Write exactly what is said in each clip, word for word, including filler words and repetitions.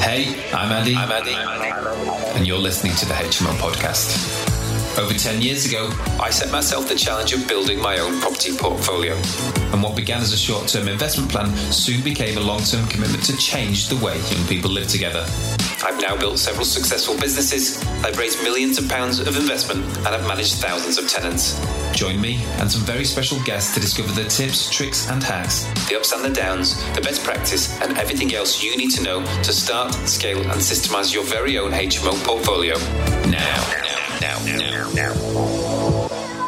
Hey, I'm Andy. I'm Andy. And you're listening to the H M O Podcast. Over ten years ago, I set myself the challenge of building my own property portfolio. And what began as a short-term investment plan soon became a long-term commitment to change the way young people live together. I've now built several successful businesses, I've raised millions of pounds of investment, and I've managed thousands of tenants. Join me and some very special guests to discover the tips, tricks and hacks, the ups and the downs, the best practice and everything else you need to know to start, scale and systemize your very own H M O portfolio. Now, now, now, now, now.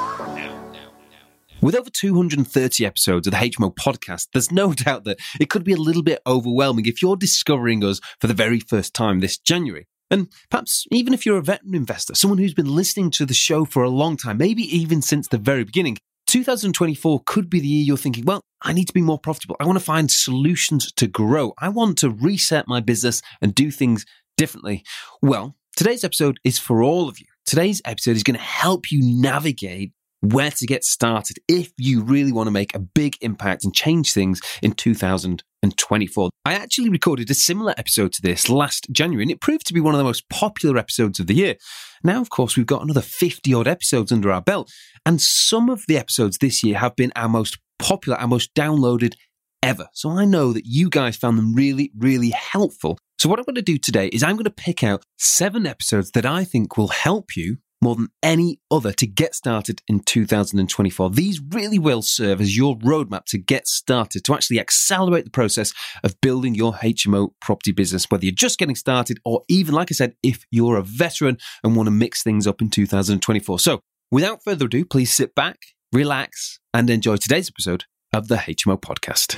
With over two hundred thirty episodes of the H M O podcast, there's no doubt that it could be a little bit overwhelming if you're discovering us for the very first time this January. And perhaps even if you're a veteran investor, someone who's been listening to the show for a long time, maybe even since the very beginning, two thousand twenty-four could be the year you're thinking, well, I need to be more profitable. I want to find solutions to grow. I want to reset my business and do things differently. Well, today's episode is for all of you. Today's episode is going to help you navigate where to get started if you really want to make a big impact and change things in two thousand twenty-four. I actually recorded a similar episode to this last January, and it proved to be one of the most popular episodes of the year. Now, of course, we've got another fifty odd episodes under our belt, and some of the episodes this year have been our most popular, our most downloaded ever. So I know that you guys found them really, really helpful. So what I'm going to do today is I'm going to pick out seven episodes that I think will help you more than any other to get started in two thousand twenty-four. These really will serve as your roadmap to get started, to actually accelerate the process of building your H M O property business, whether you're just getting started or even, like I said, if you're a veteran and want to mix things up in two thousand twenty-four. So without further ado, please sit back, relax, and enjoy today's episode of the H M O Podcast.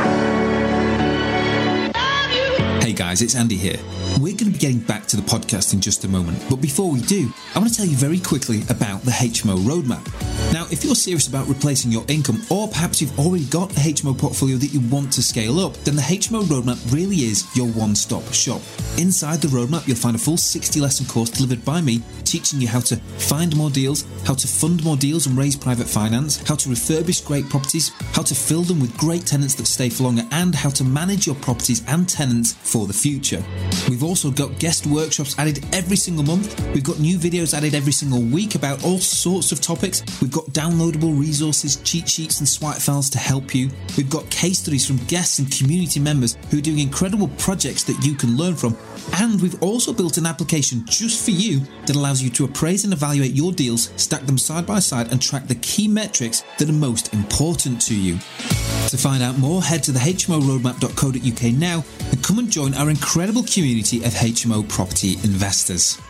Hey guys, it's Andy here. We're going to be getting back to the podcast in just a moment, but before we do, I want to tell you very quickly about the H M O Roadmap. Now, if you're serious about replacing your income, or perhaps you've already got a H M O portfolio that you want to scale up, then the H M O Roadmap really is your one-stop shop. Inside the roadmap, you'll find a full sixty lesson course delivered by me, teaching you how to find more deals, how to fund more deals and raise private finance, how to refurbish great properties, how to fill them with great tenants that stay for longer, and how to manage your properties and tenants for the future. We've also got guest workshops added every single month. We've got new videos added every single week about all sorts of topics. We've got downloadable resources, cheat sheets and swipe files to help you. We've got case studies from guests and community members who are doing incredible projects that you can learn from. And we've also built an application just for you that allows you to appraise and evaluate your deals, stack them side by side and track the key metrics that are most important to you. To find out more, head to the h m o roadmap dot co dot u k now and come and join our incredible community of H M O property investors.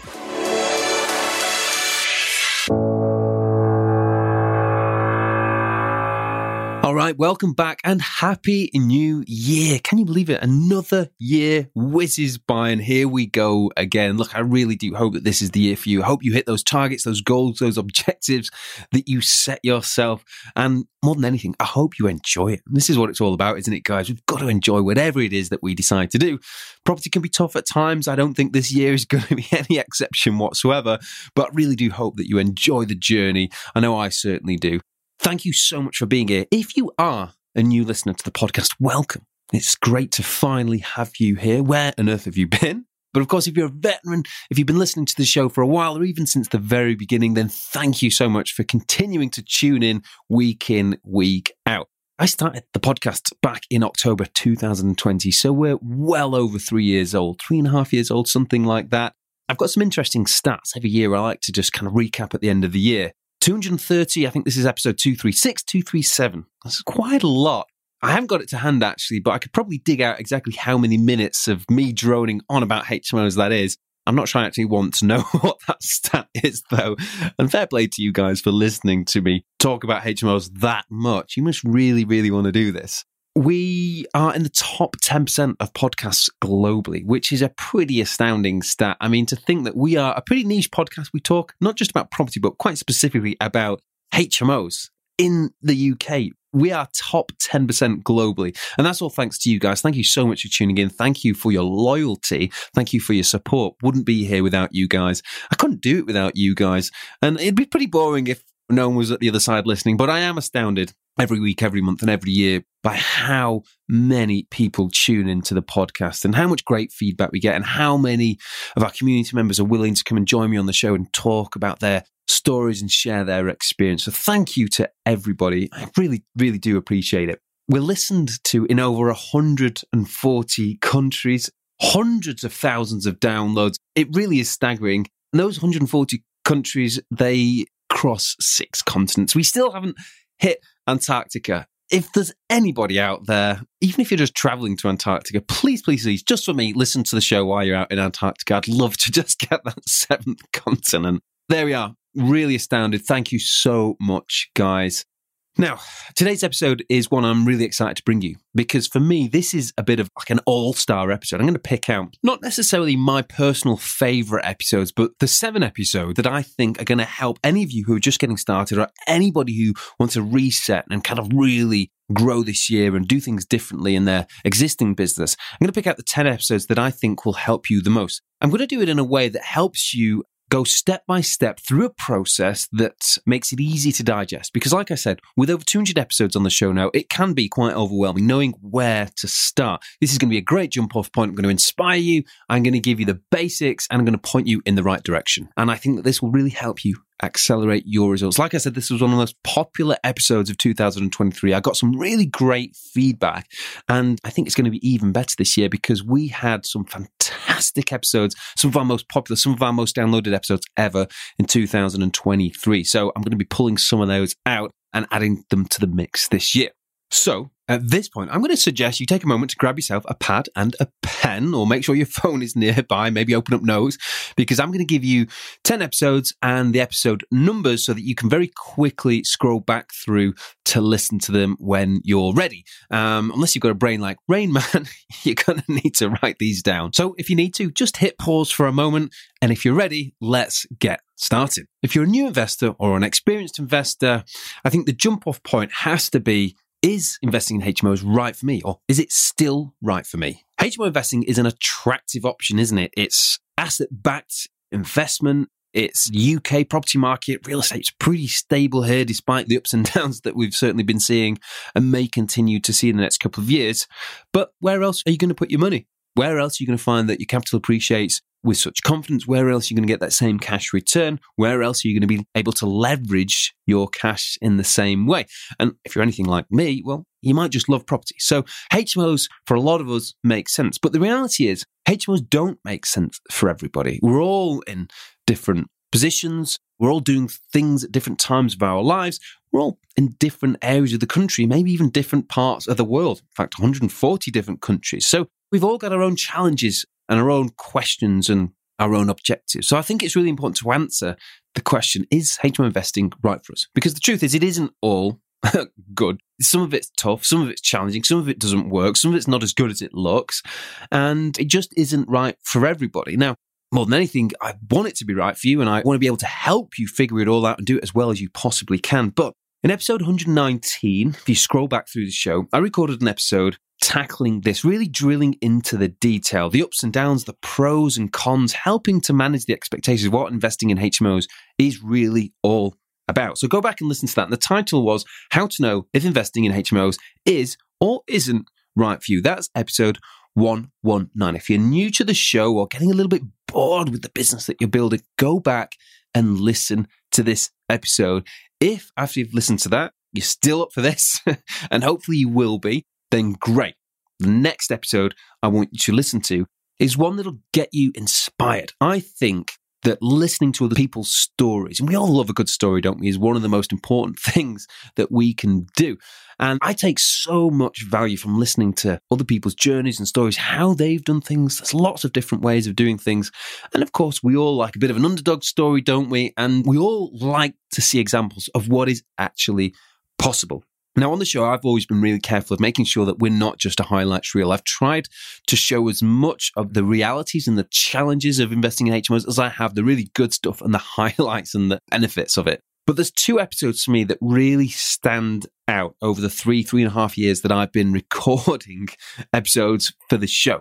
All right, welcome back and happy new year. Can you believe it? Another year whizzes by and here we go again. Look, I really do hope that this is the year for you. I hope you hit those targets, those goals, those objectives that you set yourself. And more than anything, I hope you enjoy it. And this is what it's all about, isn't it, guys? We've got to enjoy whatever it is that we decide to do. Property can be tough at times. I don't think this year is going to be any exception whatsoever, but I really do hope that you enjoy the journey. I know I certainly do. Thank you so much for being here. If you are a new listener to the podcast, welcome. It's great to finally have you here. Where on earth have you been? But of course, if you're a veteran, if you've been listening to the show for a while or even since the very beginning, then thank you so much for continuing to tune in week in, week out. I started the podcast back in October two thousand twenty, so we're well over three years old, three and a half years old, something like that. I've got some interesting stats. Every year I like to just kind of recap at the end of the year. two hundred thirty, I think this is episode two thirty-six, two thirty-seven. That's quite a lot. I haven't got it to hand actually, but I could probably dig out exactly how many minutes of me droning on about H M Os that is. I'm not sure I actually want to know what that stat is though. And fair play to you guys for listening to me talk about H M Os that much. You must really, really want to do this. We are in the top ten percent of podcasts globally, which is a pretty astounding stat. I mean, to think that we are a pretty niche podcast. We talk not just about property, but quite specifically about H M Os in the U K. We are top ten percent globally. And that's all thanks to you guys. Thank you so much for tuning in. Thank you for your loyalty. Thank you for your support. Wouldn't be here without you guys. I couldn't do it without you guys. And it'd be pretty boring if no one was at the other side listening, but I am astounded every week, every month, and every year by how many people tune into the podcast and how much great feedback we get and how many of our community members are willing to come and join me on the show and talk about their stories and share their experience. So thank you to everybody. I really, really do appreciate it. We're listened to in over one hundred forty countries, hundreds of thousands of downloads. It really is staggering. And those one hundred forty countries, they cross six continents. We still haven't hit Antarctica. If there's anybody out there, even if you're just traveling to Antarctica, please, please, please, just for me, listen to the show while you're out in Antarctica. I'd love to just get that seventh continent. There we are. Really astounded. Thank you so much, guys. Now, today's episode is one I'm really excited to bring you because for me, this is a bit of like an all-star episode. I'm going to pick out not necessarily my personal favorite episodes, but the seven episodes that I think are going to help any of you who are just getting started or anybody who wants to reset and kind of really grow this year and do things differently in their existing business. I'm going to pick out the ten episodes that I think will help you the most. I'm going to do it in a way that helps you go step by step through a process that makes it easy to digest. Because like I said, with over two hundred episodes on the show now, it can be quite overwhelming knowing where to start. This is going to be a great jump off point. I'm going to inspire you. I'm going to give you the basics and I'm going to point you in the right direction. And I think that this will really help you accelerate your results. Like I said, this was one of the most popular episodes of two thousand twenty-three. I got some really great feedback and I think it's going to be even better this year because we had some fantastic episodes, some of our most popular, some of our most downloaded episodes ever in two thousand twenty-three. So I'm going to be pulling some of those out and adding them to the mix this year. So at this point, I'm going to suggest you take a moment to grab yourself a pad and a pen, or make sure your phone is nearby, maybe open up Notes, because I'm going to give you ten episodes and the episode numbers so that you can very quickly scroll back through to listen to them when you're ready. Um, unless you've got a brain like Rain Man, you're going to need to write these down. So if you need to, just hit pause for a moment. And if you're ready, let's get started. If you're a new investor or an experienced investor, I think the jump off point has to be, is investing in H M Os right for me, or is it still right for me? H M O investing is an attractive option, isn't it? It's asset-backed investment. It's U K property market. Real estate's pretty stable here, despite the ups and downs that we've certainly been seeing and may continue to see in the next couple of years. But where else are you going to put your money? Where else are you going to find that your capital appreciates with such confidence? Where else are you going to get that same cash return? Where else are you going to be able to leverage your cash in the same way? And if you're anything like me, well, you might just love property. So H M Os, for a lot of us, make sense. But the reality is, H M Os don't make sense for everybody. We're all in different positions. We're all doing things at different times of our lives. We're all in different areas of the country, maybe even different parts of the world. In fact, one hundred forty different countries. So we've all got our own challenges and our own questions and our own objectives. So I think it's really important to answer the question, is H M O investing right for us? Because the truth is, it isn't all good. Some of it's tough, some of it's challenging, some of it doesn't work, some of it's not as good as it looks, and it just isn't right for everybody. Now, more than anything, I want it to be right for you, and I want to be able to help you figure it all out and do it as well as you possibly can. But in episode one hundred nineteen, if you scroll back through the show, I recorded an episode tackling this, really drilling into the detail, the ups and downs, the pros and cons, helping to manage the expectations of what investing in H M Os is really all about. So go back and listen to that. And the title was How to Know If Investing in H M Os Is or Isn't Right for You. That's episode one nineteen. If you're new to the show or getting a little bit bored with the business that you're building, go back and listen to this episode. If after you've listened to that, you're still up for this, and hopefully you will be, then great. The next episode I want you to listen to is one that'll get you inspired. I think that listening to other people's stories, and we all love a good story, don't we, is one of the most important things that we can do. And I take so much value from listening to other people's journeys and stories, how they've done things. There's lots of different ways of doing things. And of course, we all like a bit of an underdog story, don't we? And we all like to see examples of what is actually possible. Now, on the show, I've always been really careful of making sure that we're not just a highlights reel. I've tried to show as much of the realities and the challenges of investing in H M Os as I have the really good stuff and the highlights and the benefits of it. But there's two episodes for me that really stand out over the three, three and a half years that I've been recording episodes for the show.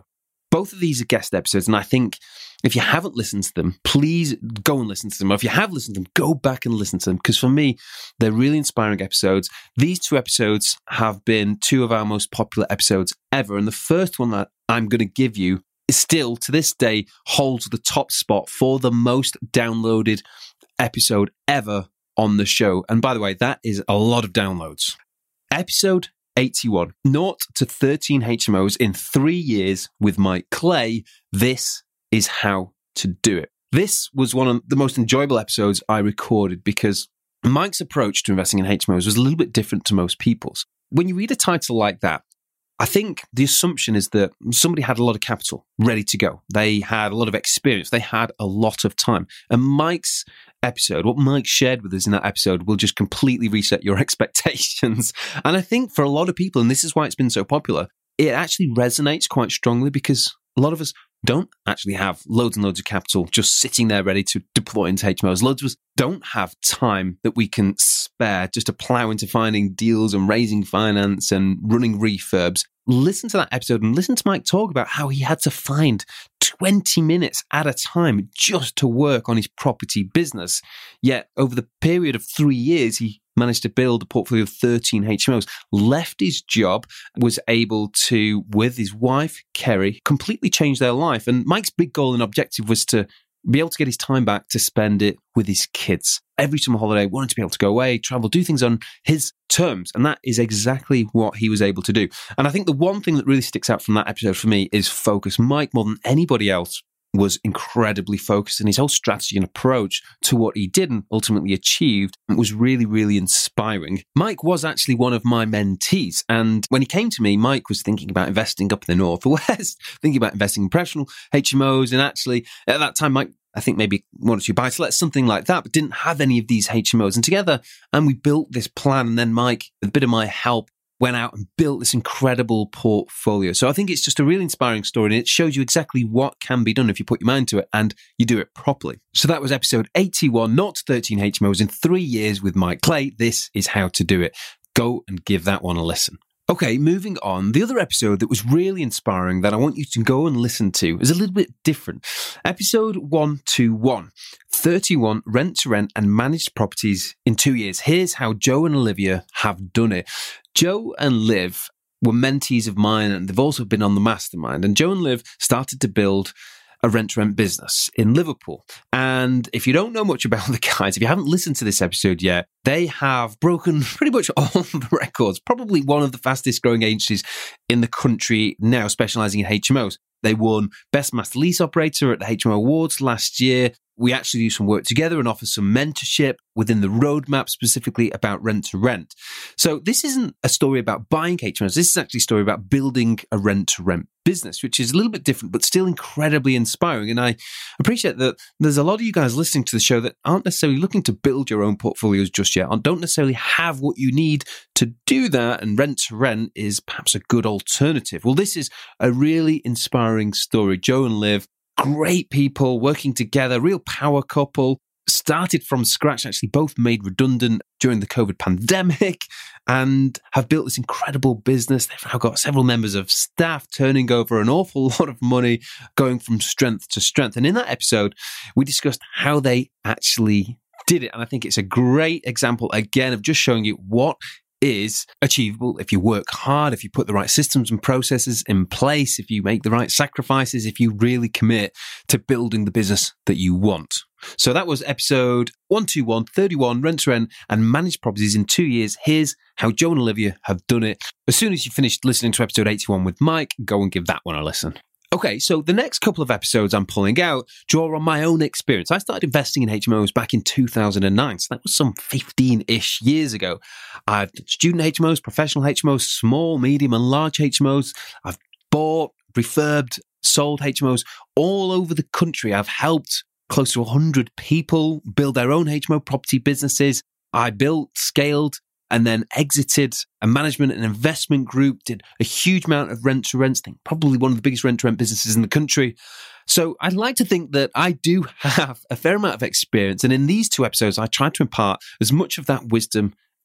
Both of these are guest episodes, and I think if you haven't listened to them, please go and listen to them. Or if you have listened to them, go back and listen to them, because for me, they're really inspiring episodes. These two episodes have been two of our most popular episodes ever, and the first one that I'm going to give you is still, to this day, holds the top spot for the most downloaded episode ever on the show. And by the way, that is a lot of downloads. Episode eighty-one, zero to thirteen H M Os in three years with Mike Clay. This is how to do it. This was one of the most enjoyable episodes I recorded because Mike's approach to investing in H M Os was a little bit different to most people's. When you read a title like that, I think the assumption is that somebody had a lot of capital ready to go. They had a lot of experience. They had a lot of time. And Mike's episode, what Mike shared with us in that episode, will just completely reset your expectations. And I think for a lot of people, and this is why it's been so popular, it actually resonates quite strongly because a lot of us don't actually have loads and loads of capital just sitting there ready to deploy into H M Os. Loads of us don't have time that we can spare just to plow into finding deals and raising finance and running refurbs. Listen to that episode and listen to Mike talk about how he had to find twenty minutes at a time just to work on his property business. Yet over the period of three years, he managed to build a portfolio of thirteen H M Os, left his job, was able to, with his wife, Kerry, completely change their life. And Mike's big goal and objective was to be able to get his time back to spend it with his kids. Every summer holiday, wanted to be able to go away, travel, do things on his terms. And that is exactly what he was able to do. And I think the one thing that really sticks out from that episode for me is focus. Mike, more than anybody else, was incredibly focused, and his whole strategy and approach to what he did and ultimately achieved was really, really inspiring. Mike was actually one of my mentees, and when he came to me, Mike was thinking about investing up in the Northwest, thinking about investing in professional H M Os, and actually at that time, Mike, I think maybe one or two buy-to-lets, something like that, but didn't have any of these H M Os. And together, and we built this plan, and then Mike, with a bit of my help, went out and built this incredible portfolio. So I think it's just a really inspiring story, and it shows you exactly what can be done if you put your mind to it and you do it properly. So that was episode eighty-one, not thirteen H M Os in three years with Mike Clay. This is how to do it. Go and give that one a listen. Okay, moving on. The other episode that was really inspiring that I want you to go and listen to is a little bit different. Episode one twenty-one, thirty-one rent-to-rent and managed properties in two years. Here's how Joe and Olivia have done it. Joe and Liv were mentees of mine, and they've also been on the mastermind. And Joe and Liv started to build a rent-to-rent business in Liverpool. And if you don't know much about the guys, if you haven't listened to this episode yet, they have broken pretty much all the records. Probably one of the fastest growing agencies in the country now, specializing in H M Os. They won Best Master Lease Operator at the H M O Awards last year. We actually do some work together and offer some mentorship within the roadmap, specifically about rent to rent. So this isn't a story about buying H M Os. This is actually a story about building a rent to rent business, which is a little bit different, but still incredibly inspiring. And I appreciate that there's a lot of you guys listening to the show that aren't necessarily looking to build your own portfolios just yet, or don't necessarily have what you need to do that. And rent to rent is perhaps a good alternative. Well, this is a really inspiring story. Joe and Liv, great people working together, real power couple, started from scratch, actually both made redundant during the COVID pandemic, and have built this incredible business. They've now got several members of staff, turning over an awful lot of money, going from strength to strength. And in that episode, we discussed how they actually did it. And I think it's a great example, again, of just showing you what is achievable if you work hard, if you put the right systems and processes in place, if you make the right sacrifices, if you really commit to building the business that you want. So that was episode one twenty-one, thirty-one, rent to rent and managed properties in two years. Here's how Joe and Olivia have done it. As soon as you finished listening to episode eighty-one with Mike, go and give that one a listen. Okay, so the next couple of episodes I'm pulling out draw on my own experience. I started investing in H M Os back in two thousand nine, so that was some fifteen-ish years ago. I've done student H M Os, professional H M Os, small, medium and large H M Os. I've bought, refurbed, sold H M Os all over the country. I've helped close to one hundred people build their own H M O property businesses. I built, scaled, and then exited a management and investment group, did a huge amount of rent-to-rents, I think probably one of the biggest rent-to-rent businesses in the country. So I'd like to think that I do have a fair amount of experience. And in these two episodes, I tried to impart as much of that wisdom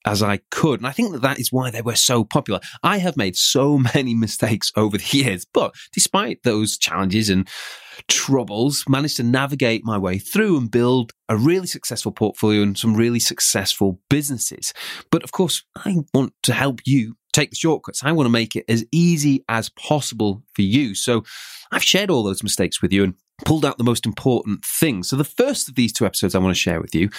as I could. And I think that that is why they were so popular. I have made so many mistakes over the years, but despite those challenges and troubles, managed to navigate my way through and build a really successful portfolio and some really successful businesses. But of course, I want to help you take the shortcuts. I want to make it as easy as possible for you. So I've shared all those mistakes with you and pulled out the most important things. So the first of these two episodes I want to share with you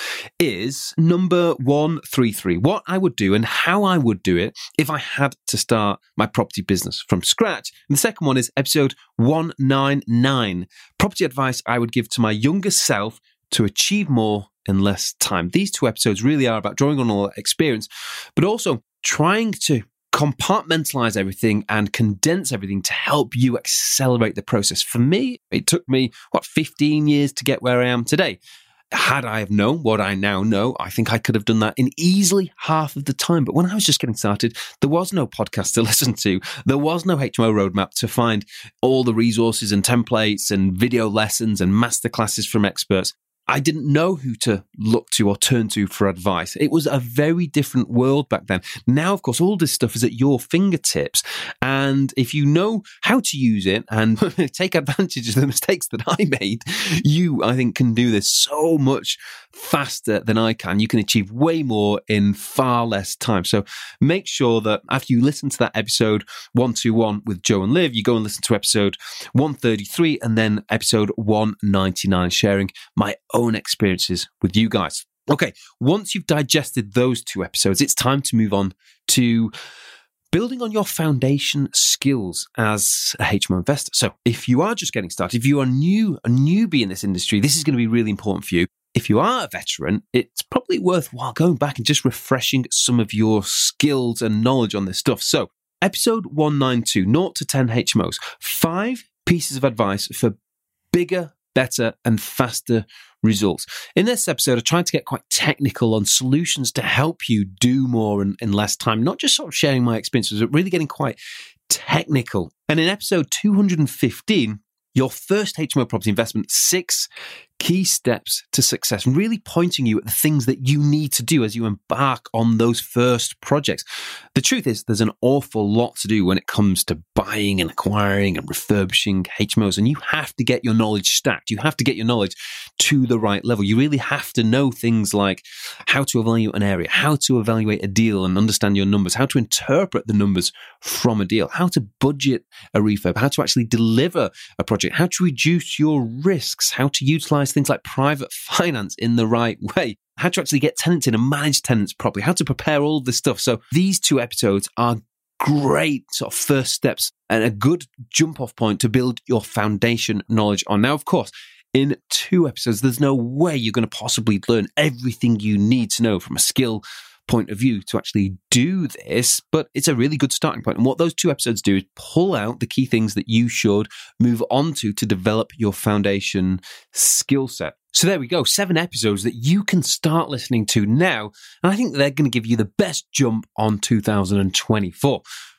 is number one thirty-three, what I would do and how I would do it if I had to start my property business from scratch. And the second one is episode one ninety-nine, property advice I would give to my younger self to achieve more in less time. These two episodes really are about drawing on all that experience, but also trying to compartmentalize everything and condense everything to help you accelerate the process. For me, it took me, what, fifteen years to get where I am today. Had I have known what I now know, I think I could have done that in easily half of the time. But when I was just getting started, there was no podcast to listen to. There was no H M O roadmap to find all the resources and templates and video lessons and masterclasses from experts. I didn't know who to look to or turn to for advice. It was a very different world back then. Now, of course, all this stuff is at your fingertips. And if you know how to use it and take advantage of the mistakes that I made, you, I think, can do this so much faster than I can. You can achieve way more in far less time. So make sure that after you listen to that episode one twenty-one with Joe and Liv, you go and listen to episode one thirty-three and then episode one ninety-nine, sharing my own experiences with you guys. Okay, once you've digested those two episodes, it's time to move on to building on your foundation skills as a H M O investor. So if you are just getting started, if you are new, a newbie in this industry, this is going to be really important for you. If you are a veteran, it's probably worthwhile going back and just refreshing some of your skills and knowledge on this stuff. So episode one ninety-two, zero to ten H M Os, five pieces of advice for bigger, better, and faster results. In this episode, I tried to get quite technical on solutions to help you do more in, in less time, not just sort of sharing my experiences, but really getting quite technical. And in episode two hundred fifteen, your first H M O property investment, six key steps to success, really pointing you at the things that you need to do as you embark on those first projects. The truth is, there's an awful lot to do when it comes to buying and acquiring and refurbishing H M Os, and you have to get your knowledge stacked. You have to get your knowledge to the right level. You really have to know things like how to evaluate an area, how to evaluate a deal and understand your numbers, how to interpret the numbers from a deal, how to budget a refurb, how to actually deliver a project, how to reduce your risks, how to utilize things like private finance in the right way, how to actually get tenants in and manage tenants properly, how to prepare all this stuff. So these two episodes are great sort of first steps and a good jump off point to build your foundation knowledge on. Now, of course, in two episodes, there's no way you're going to possibly learn everything you need to know from a skill point of view to actually do this, but it's a really good starting point. And what those two episodes do is pull out the key things that you should move on to to develop your foundation skill set. So there we go, seven episodes that you can start listening to now. And I think they're going to give you the best jump on two thousand twenty-four.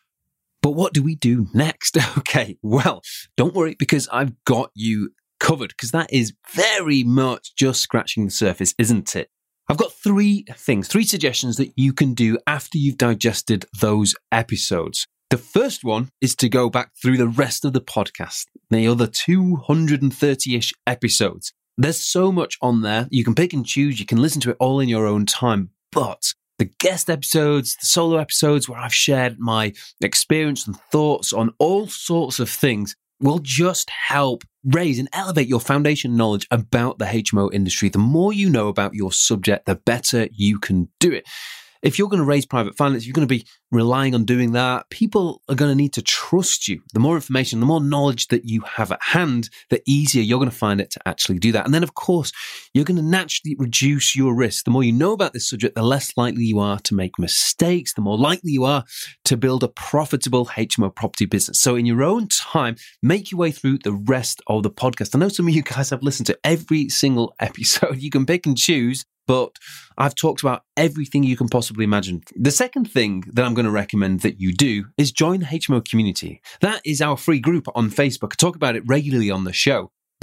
But what do we do next? Okay, well, don't worry, because I've got you covered, because that is very much just scratching the surface, isn't it? I've got three things, three suggestions that you can do after you've digested those episodes. The first one is to go back through the rest of the podcast, the other two hundred thirty-ish episodes. There's so much on there. You can pick and choose. You can listen to it all in your own time. But the guest episodes, the solo episodes where I've shared my experience and thoughts on all sorts of things will just help raise and elevate your foundation knowledge about the H M O industry. The more you know about your subject, the better you can do it. If you're going to raise private finance, you're going to be relying on doing that. People are going to need to trust you. The more information, the more knowledge that you have at hand, the easier you're going to find it to actually do that. And then, of course, you're going to naturally reduce your risk. The more you know about this subject, the less likely you are to make mistakes, the more likely you are to build a profitable H M O property business. So in your own time, make your way through the rest of the podcast. I know some of you guys have listened to every single episode. You can pick and choose, but I've talked about everything you can possibly imagine. The second thing that I'm going to recommend that you do is join the H M O community. That is our free group on Facebook. I talk about it regularly on the show.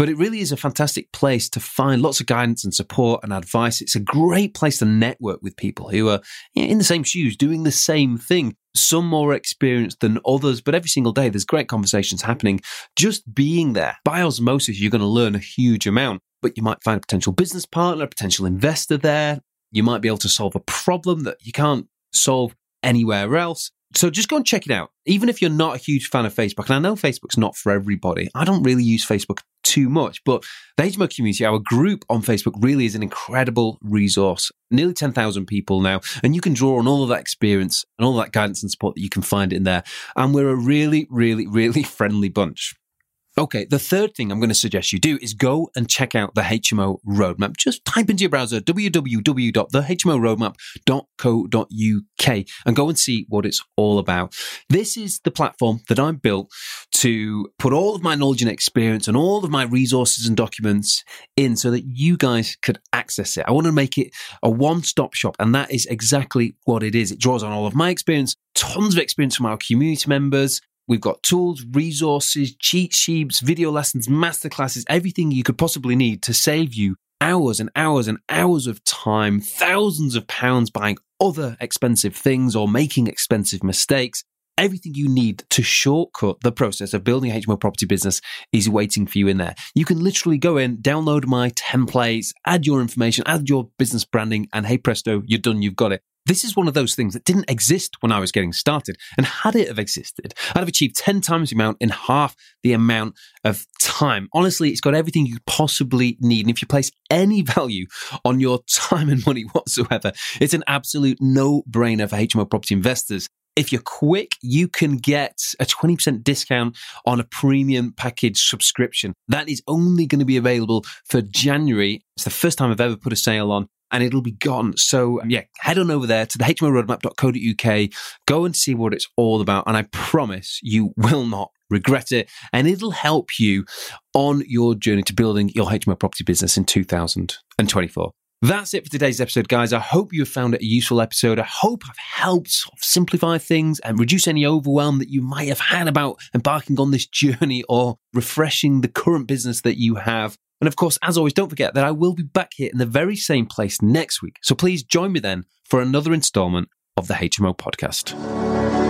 But it really is a fantastic place to find lots of guidance and support and advice. It's a great place to network with people who are in the same shoes, doing the same thing. Some more experienced than others, but every single day there's great conversations happening. Just being there, by osmosis, you're going to learn a huge amount. But you might find a potential business partner, a potential investor there. You might be able to solve a problem that you can't solve anywhere else. So just go and check it out. Even if you're not a huge fan of Facebook, and I know Facebook's not for everybody. I don't really use Facebook too much, but the H M O community, our group on Facebook, really is an incredible resource. Nearly ten thousand people now, and you can draw on all of that experience and all of that guidance and support that you can find in there. And we're a really, really, really friendly bunch. Okay, the third thing I'm going to suggest you do is go and check out the H M O Roadmap. Just type into your browser w w w dot the h m o roadmap dot co dot u k and go and see what it's all about. This is the platform that I built to put all of my knowledge and experience and all of my resources and documents in so that you guys could access it. I want to make it a one-stop shop, and that is exactly what it is. It draws on all of my experience, tons of experience from our community members. We've got tools, resources, cheat sheets, video lessons, masterclasses, everything you could possibly need to save you hours and hours and hours of time, thousands of pounds buying other expensive things or making expensive mistakes. Everything you need to shortcut the process of building a H M O property business is waiting for you in there. You can literally go in, download my templates, add your information, add your business branding, and hey presto, you're done, you've got it. This is one of those things that didn't exist when I was getting started. And had it have existed, I'd have achieved ten times the amount in half the amount of time. Honestly, it's got everything you possibly need. And if you place any value on your time and money whatsoever, it's an absolute no-brainer for H M O property investors. If you're quick, you can get a twenty percent discount on a premium package subscription. That is only going to be available for January. It's the first time I've ever put a sale on, and it'll be gone. So um, yeah, head on over there to the h m o roadmap dot co dot u k. Go and see what it's all about. And I promise you will not regret it. And it'll help you on your journey to building your H M O property business in two thousand twenty-four. That's it for today's episode, guys. I hope you have found it a useful episode. I hope I've helped sort of simplify things and reduce any overwhelm that you might have had about embarking on this journey or refreshing the current business that you have. And of course, as always, don't forget that I will be back here in the very same place next week. So please join me then for another installment of the H M O podcast.